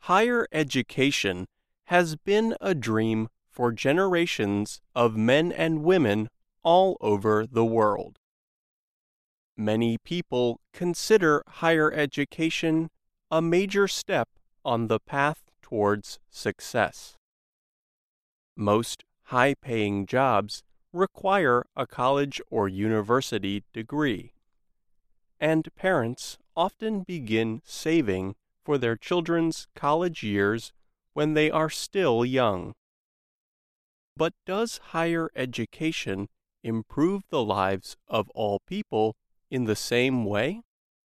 Higher education has been a dream for generations of men and women all over the world. Many people consider higher education a major step on the path towards success. Most high-paying jobs require a college or university degree, and parents often begin saving for their children's college years when they are still young. But does higher education improve the lives of all people in the same way?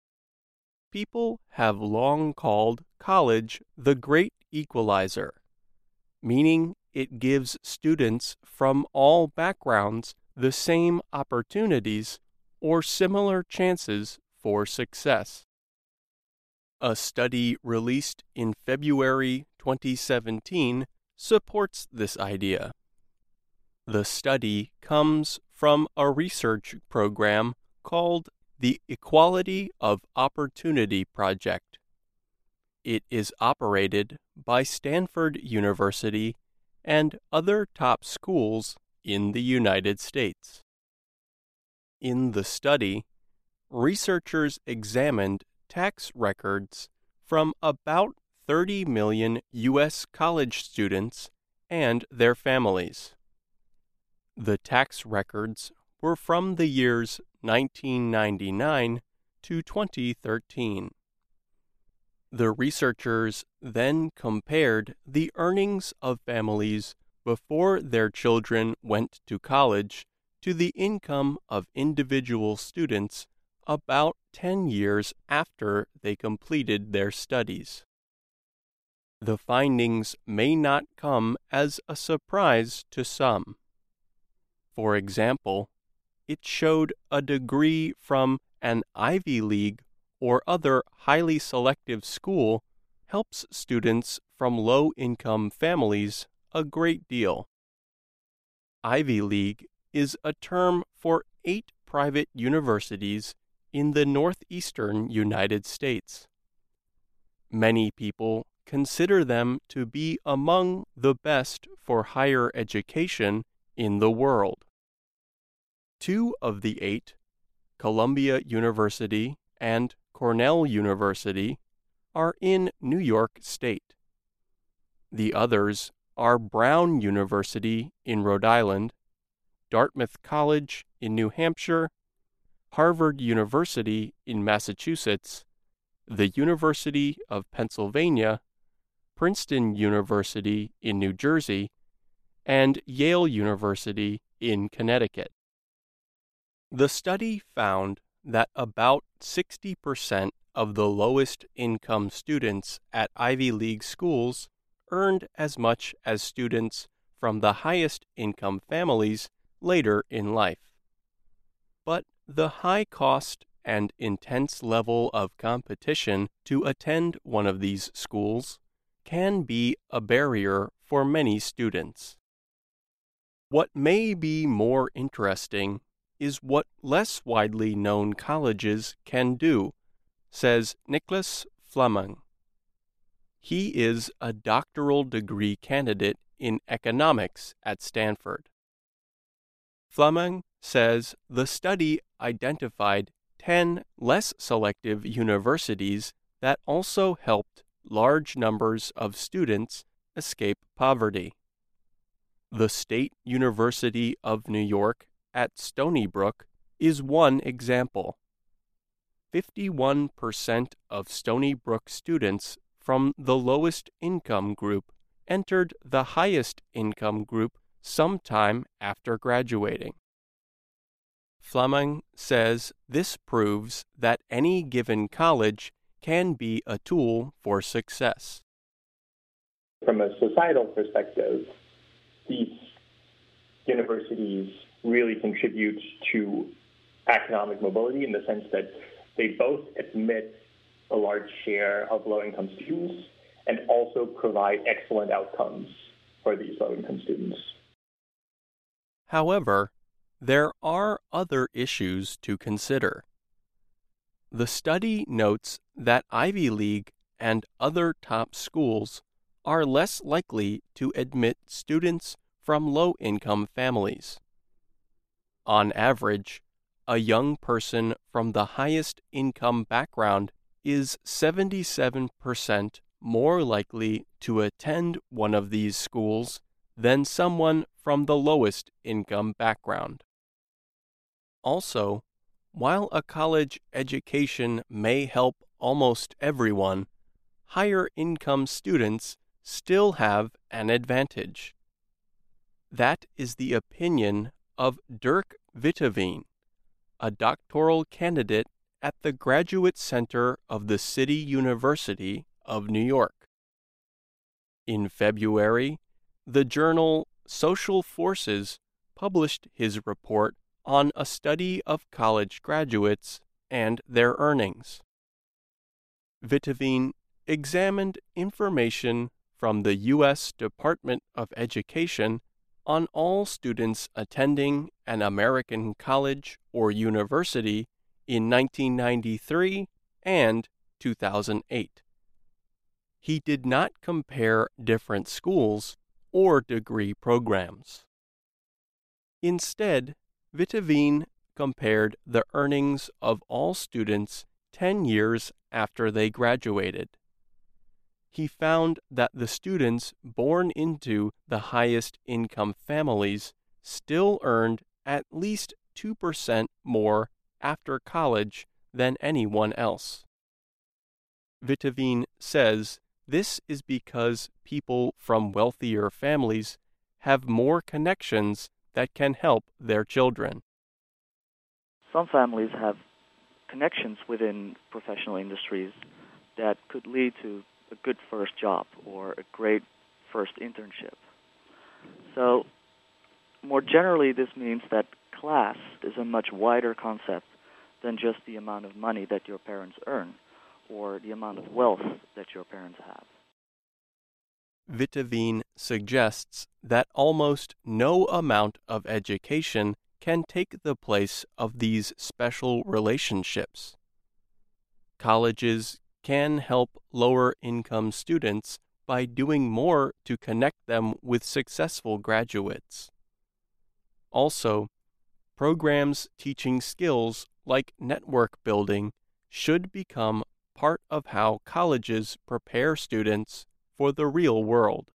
People have long called college the great equalizer, meaning it gives students from all backgrounds the same opportunities or similar chances for success. A study released in February 2017 supports this idea. The study comes from a research program called the Equality of Opportunity Project. It is operated by Stanford University and other top schools in the United States. In the study, researchers examined tax records from about 30 million U.S. college students and their families. The tax records were from the years 1999 to 2013. The researchers then compared the earnings of families before their children went to college to the income of individual students about 10 years after they completed their studies. The findings may not come as a surprise to some. For example, it showed a degree from an Ivy League or other highly selective school helps students from low-income families a great deal. Ivy League is a term for 8 private universities in the northeastern United States. Many people consider them to be among the best for higher education in the world. 2 of the 8, Columbia University and Cornell University, are in New York State. The others are Brown University in Rhode Island, Dartmouth College in New Hampshire, Harvard University in Massachusetts, the University of Pennsylvania, Princeton University in New Jersey, and Yale University in Connecticut. The study found that about 60% of the lowest income students at Ivy League schools earned as much as students from the highest income families later in life. But the high cost and intense level of competition to attend one of these schools can be a barrier for many students. What may be more interesting is what less widely known colleges can do, says Nicholas Fleming. He is a doctoral degree candidate in economics at Stanford. Fleming says the study identified 10 less selective universities that also helped large numbers of students escape poverty. The State University of New York at Stony Brook is one example. 51% of Stony Brook students from the lowest income group entered the highest income group sometime after graduating. Fleming says this proves that any given college can be a tool for success. From a societal perspective, these universities really contribute to economic mobility in the sense that they both admit a large share of low-income students and also provide excellent outcomes for these low-income students. However, there are other issues to consider. The study notes that Ivy League and other top schools are less likely to admit students from low-income families. On average, a young person from the highest income background is 77% more likely to attend one of these schools than someone from the lowest income background. Also, while a college education may help almost everyone, higher income students still have an advantage. That is the opinion of Dirk Witteveen, a doctoral candidate at the Graduate Center of the City University of New York. In February, the journal Social Forces published his report on a study of college graduates and their earnings. Witteveen examined information from the U.S. Department of Education on all students attending an American college or university in 1993 and 2008. He did not compare different schools or degree programs. Instead, Witteveen compared the earnings of all students 10 years after they graduated. He found that the students born into the highest income families still earned at least 2% more after college than anyone else. Witteveen says this is because people from wealthier families have more connections that can help their children. Some families have connections within professional industries that could lead to a good first job or a great first internship. So, more generally, this means that class is a much wider concept than just the amount of money that your parents earn or the amount of wealth that your parents have. Witteveen suggests that almost no amount of education can take the place of these special relationships. Colleges can help lower-income students by doing more to connect them with successful graduates. Also, programs teaching skills like network building should become part of how colleges prepare students for the real world.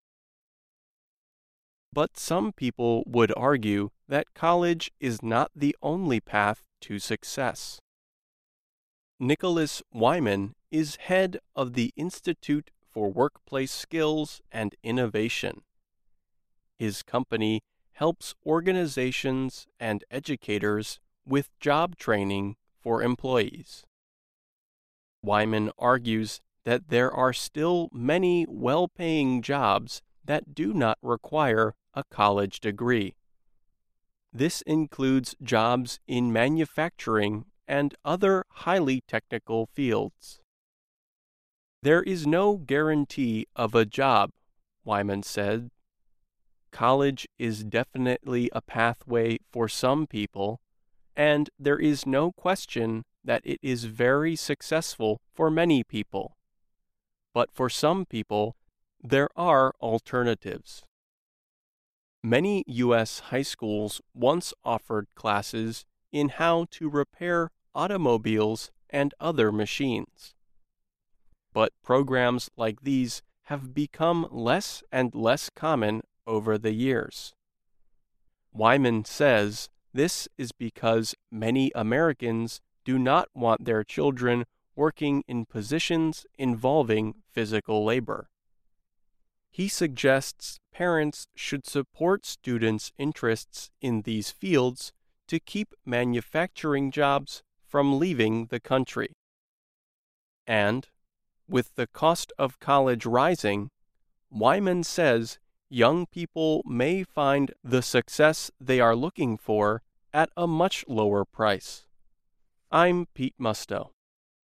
But some people would argue that college is not the only path to success. Nicholas Wyman is head of the Institute for Workplace Skills and Innovation. His company helps organizations and educators with job training for employees. Wyman argues that there are still many well-paying jobs that do not require a college degree. This includes jobs in manufacturing and other highly technical fields. There is no guarantee of a job, Wyman said. College is definitely a pathway for some people, and there is no question that it is very successful for many people. But for some people, there are alternatives. Many U.S. high schools once offered classes in how to repair automobiles and other machines. But programs like these have become less and less common over the years. Wyman says this is because many Americans do not want their children working in positions involving physical labor. He suggests parents should support students' interests in these fields to keep manufacturing jobs from leaving the country. And, with the cost of college rising, Wyman says young people may find the success they are looking for at a much lower price. I'm Pete Musto.